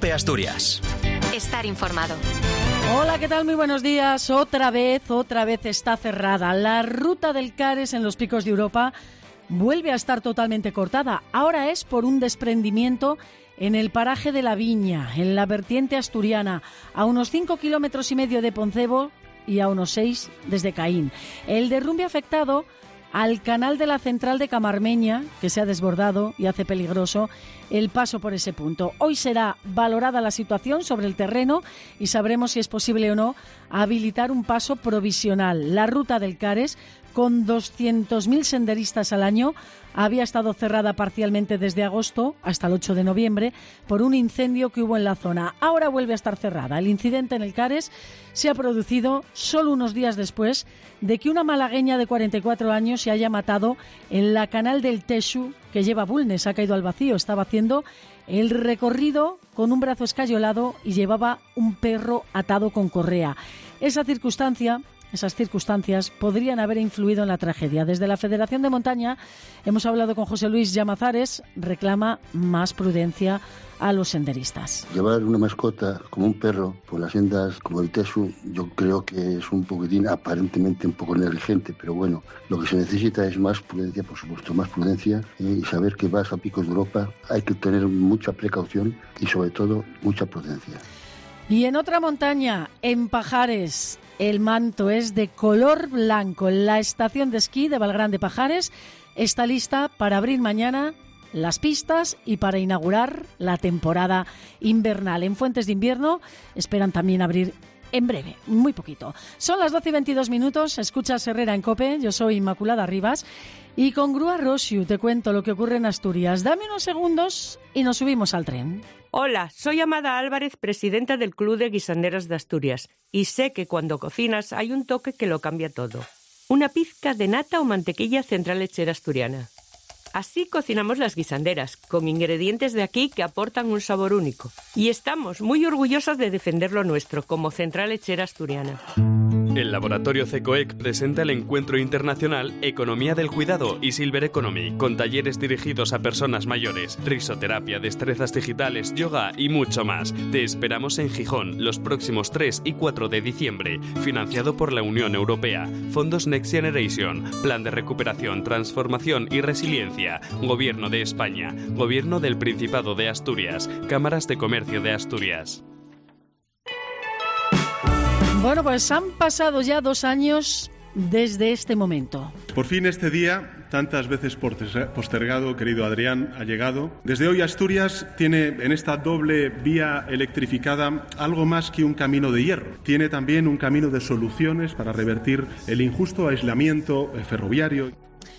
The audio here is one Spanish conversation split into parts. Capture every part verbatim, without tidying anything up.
de Asturias. Estar informado. Hola, ¿qué tal? Muy buenos días. Otra vez, otra vez está cerrada. La ruta del Cares en los Picos de Europa vuelve a estar totalmente cortada. Ahora es por un desprendimiento en el paraje de la Viña, en la vertiente asturiana, a unos cinco kilómetros y medio de Poncebo y a unos seis desde Caín. El derrumbe ha afectado al canal de la central de Camarmeña, que se ha desbordado y hace peligroso el paso por ese punto. Hoy será valorada la situación sobre el terreno y sabremos si es posible o no habilitar un paso provisional. La ruta del Cares, con doscientos mil senderistas al año, había estado cerrada parcialmente desde agosto hasta el ocho de noviembre por un incendio que hubo en la zona. Ahora vuelve a estar cerrada. El incidente en el Cares se ha producido solo unos días después de que una malagueña de cuarenta y cuatro años se haya matado en la canal del Texu, que lleva a Bulnes. Ha caído al vacío. Estaba haciendo el recorrido con un brazo escayolado y llevaba un perro atado con correa. Esa circunstancia... Esas circunstancias podrían haber influido en la tragedia. Desde la Federación de Montaña hemos hablado con José Luis Llamazares, reclama más prudencia a los senderistas. Llevar una mascota como un perro por las sendas como el Tesu, yo creo que es un poquitín, aparentemente un poco negligente, pero bueno, lo que se necesita es más prudencia, por supuesto, más prudencia, eh, y saber que vas a Picos de Europa hay que tener mucha precaución y sobre todo mucha prudencia. Y en otra montaña, en Pajares, el manto es de color blanco. La estación de esquí de Valgrande Pajares está lista para abrir mañana las pistas y para inaugurar la temporada invernal. En Fuentes de Invierno esperan también abrir en breve, muy poquito. Son las doce y veintidós minutos, escuchas Herrera en COPE, yo soy Inmaculada Rivas y con Grúa Rosiu te cuento lo que ocurre en Asturias. Dame unos segundos y nos subimos al tren. Hola, soy Amada Álvarez, presidenta del Club de Guisanderas de Asturias, y sé que cuando cocinas hay un toque que lo cambia todo. Una pizca de nata o mantequilla central lechera asturiana. Así cocinamos las guisanderas, con ingredientes de aquí que aportan un sabor único. Y estamos muy orgullosas de defender lo nuestro, como central lechera asturiana. El Laboratorio CECOEC presenta el encuentro internacional Economía del Cuidado y Silver Economy, con talleres dirigidos a personas mayores, risoterapia, destrezas digitales, yoga y mucho más. Te esperamos en Gijón los próximos tres y cuatro de diciembre, financiado por la Unión Europea, Fondos Next Generation, Plan de Recuperación, Transformación y Resiliencia, Gobierno de España, Gobierno del Principado de Asturias, Cámaras de Comercio de Asturias. Bueno, pues han pasado ya dos años desde este momento. Por fin este día, tantas veces postergado, querido Adrián, ha llegado. Desde hoy Asturias tiene en esta doble vía electrificada algo más que un camino de hierro. Tiene también un camino de soluciones para revertir el injusto aislamiento ferroviario.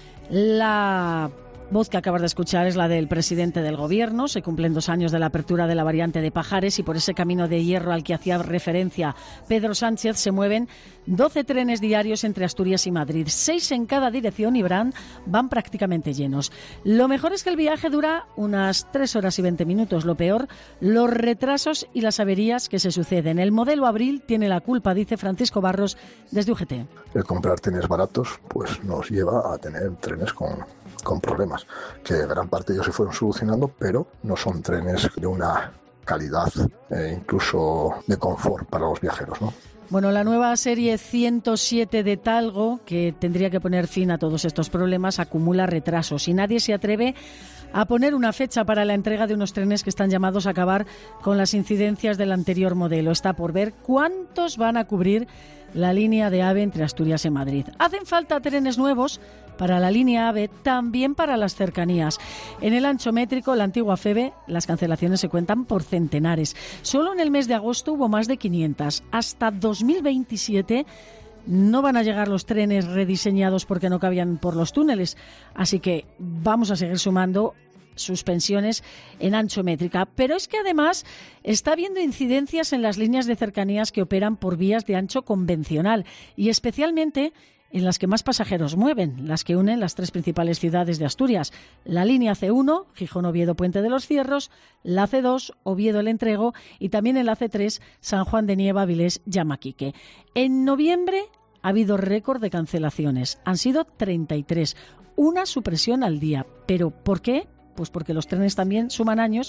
La voz que acabas de escuchar es la del presidente del Gobierno. Se cumplen dos años de la apertura de la variante de Pajares y por ese camino de hierro al que hacía referencia Pedro Sánchez se mueven doce trenes diarios entre Asturias y Madrid. Seis en cada dirección y van, van prácticamente llenos. Lo mejor es que el viaje dura unas tres horas y veinte minutos. Lo peor, los retrasos y las averías que se suceden. El modelo Abril tiene la culpa, dice Francisco Barros desde U G T. El comprar trenes baratos pues nos lleva a tener trenes con... con problemas, que gran parte de ellos se fueron solucionando, pero no son trenes de una calidad e incluso de confort para los viajeros, ¿no? Bueno, la nueva serie ciento siete de Talgo, que tendría que poner fin a todos estos problemas, acumula retrasos y nadie se atreve a poner una fecha para la entrega de unos trenes que están llamados a acabar con las incidencias del anterior modelo. Está por ver cuántos van a cubrir la línea de AVE entre Asturias y Madrid. Hacen falta trenes nuevos para la línea AVE, también para las cercanías. En el ancho métrico, la antigua FEVE, las cancelaciones se cuentan por centenares. Solo en el mes de agosto hubo más de quinientas. Hasta dos mil veintisiete no van a llegar los trenes rediseñados porque no cabían por los túneles. Así que vamos a seguir sumando suspensiones en ancho métrica. Pero es que además está habiendo incidencias en las líneas de cercanías que operan por vías de ancho convencional y especialmente en las que más pasajeros mueven, las que unen las tres principales ciudades de Asturias. La línea C uno, Gijón-Oviedo-Puente de los Cierros, la C dos, Oviedo-El Entrego y también en la C tres, San Juan de Nieva, Avilés-Llamaquique. En noviembre ha habido récord de cancelaciones. Han sido treinta y tres, una supresión al día. ¿Pero por qué? Pues porque los trenes también suman años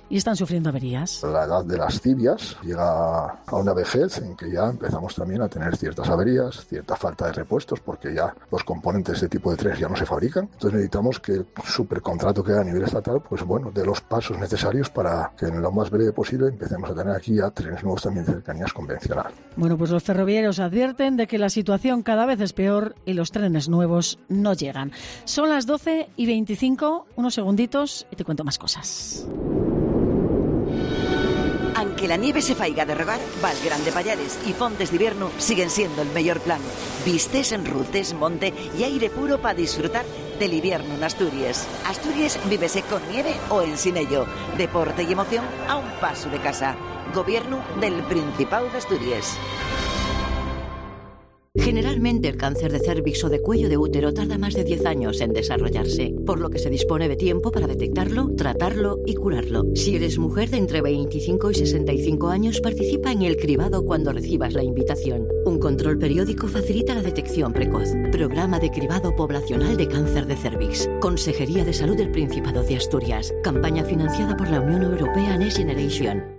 y están sufriendo averías. La edad de las tibias llega a una vejez en que ya empezamos también a tener ciertas averías, cierta falta de repuestos, porque ya los componentes de tipo de trenes ya no se fabrican. Entonces necesitamos que el supercontrato que hay a nivel estatal, pues bueno, dé los pasos necesarios para que en lo más breve posible empecemos a tener aquí ya trenes nuevos también de cercanías convencional. Bueno, pues los ferroviarios advierten de que la situación cada vez es peor y los trenes nuevos no llegan. Son las doce y veinticinco, unos segunditos y te cuento más cosas. Aunque la nieve se faiga de rogar, Valgrande Pallares y Fontes de Invierno siguen siendo el mejor plan. Vistes, rutes, monte y aire puro para disfrutar del invierno en Asturias. Asturias vívese con nieve o en sin ello. Deporte y emoción a un paso de casa. Gobierno del Principado de Asturias. Generalmente el cáncer de cérvix o de cuello de útero tarda más de diez años en desarrollarse, por lo que se dispone de tiempo para detectarlo, tratarlo y curarlo. Si eres mujer de entre veinticinco y sesenta y cinco años, participa en el cribado cuando recibas la invitación. Un control periódico facilita la detección precoz. Programa de cribado poblacional de cáncer de cérvix. Consejería de Salud del Principado de Asturias. Campaña financiada por la Unión Europea Next Generation.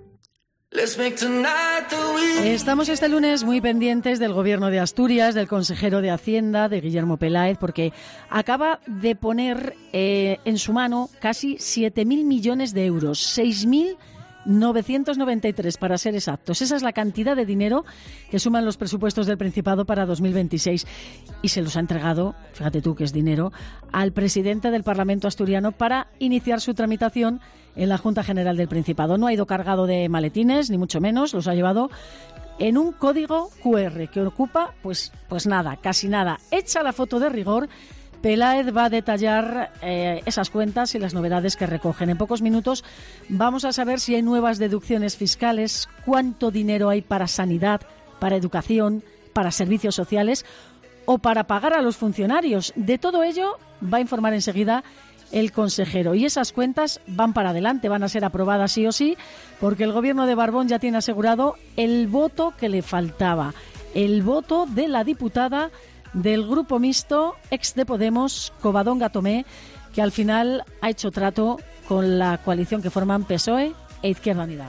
Estamos este lunes muy pendientes del Gobierno de Asturias, del consejero de Hacienda, de Guillermo Peláez, porque acaba de poner eh, en su mano casi siete mil millones de euros, seis mil novecientos noventa y tres para ser exactos. Esa es la cantidad de dinero que suman los presupuestos del Principado para dos mil veintiséis y se los ha entregado, fíjate tú que es dinero, al presidente del Parlamento asturiano para iniciar su tramitación en la Junta General del Principado. No ha ido cargado de maletines, ni mucho menos, los ha llevado en un código cu erre que ocupa, pues, pues nada, casi nada. Hecha la foto de rigor, Peláez va a detallar eh, esas cuentas y las novedades que recogen. En pocos minutos vamos a saber si hay nuevas deducciones fiscales, cuánto dinero hay para sanidad, para educación, para servicios sociales o para pagar a los funcionarios. De todo ello va a informar enseguida el consejero. Y esas cuentas van para adelante, van a ser aprobadas sí o sí, porque el gobierno de Barbón ya tiene asegurado el voto que le faltaba, el voto de la diputada del Grupo Mixto, ex de Podemos, Covadonga Tomé, que al final ha hecho trato con la coalición que forman P S O E e Izquierda Unida.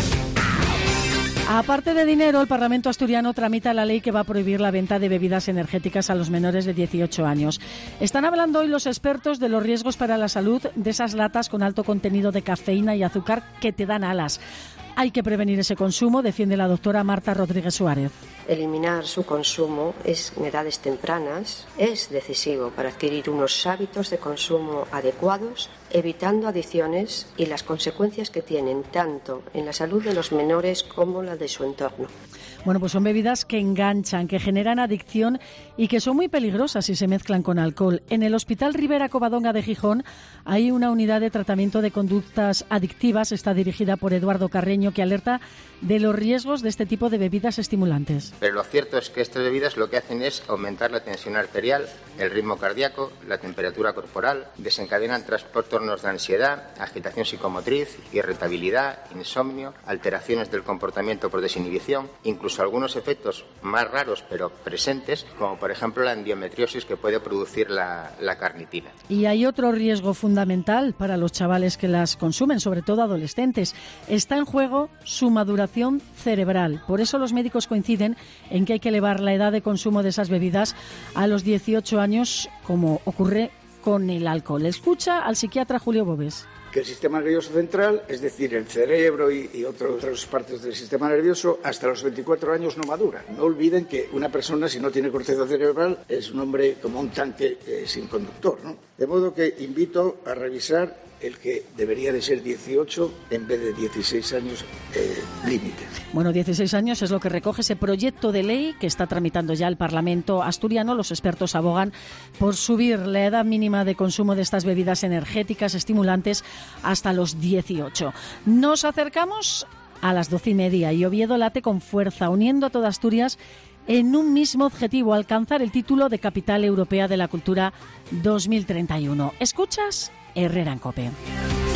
Aparte de dinero, el Parlamento asturiano tramita la ley que va a prohibir la venta de bebidas energéticas a los menores de dieciocho años. Están hablando hoy los expertos de los riesgos para la salud de esas latas con alto contenido de cafeína y azúcar que te dan alas. Hay que prevenir ese consumo, defiende la doctora Marta Rodríguez Suárez. Eliminar su consumo es, en edades tempranas es decisivo para adquirir unos hábitos de consumo adecuados, evitando adicciones y las consecuencias que tienen tanto en la salud de los menores como la de su entorno. Bueno, pues son bebidas que enganchan, que generan adicción y que son muy peligrosas si se mezclan con alcohol. En el Hospital Rivera Covadonga de Gijón hay una unidad de tratamiento de conductas adictivas, está dirigida por Eduardo Carreño, que alerta de los riesgos de este tipo de bebidas estimulantes. Pero lo cierto es que estas bebidas lo que hacen es aumentar la tensión arterial, el ritmo cardíaco, la temperatura corporal, desencadenan trastornos de ansiedad, agitación psicomotriz, irritabilidad, insomnio, alteraciones del comportamiento por desinhibición, incluso algunos efectos más raros pero presentes, como por ejemplo la endometriosis que puede producir la, la carnitina. Y hay otro riesgo fundamental para los chavales que las consumen, sobre todo adolescentes. Está en juego su maduración cerebral. Por eso los médicos coinciden en que hay que elevar la edad de consumo de esas bebidas a los dieciocho años, como ocurre con el alcohol. Escucha al psiquiatra Julio Bobes. Que el sistema nervioso central, es decir, el cerebro y, y otras otras partes del sistema nervioso, hasta los veinticuatro años no madura. No olviden que una persona, si no tiene corteza cerebral, es un hombre como un tanque eh, sin conductor, ¿no? De modo que invito a revisar el que debería de ser dieciocho en vez de dieciséis años eh, límite. Bueno, dieciséis años es lo que recoge ese proyecto de ley que está tramitando ya el Parlamento asturiano. Los expertos abogan por subir la edad mínima de consumo de estas bebidas energéticas estimulantes hasta los dieciocho. Nos acercamos a las doce y media y Oviedo late con fuerza, uniendo a toda Asturias en un mismo objetivo: alcanzar el título de Capital Europea de la Cultura dos mil treinta y uno. ¿Escuchas? Herrera en COPE.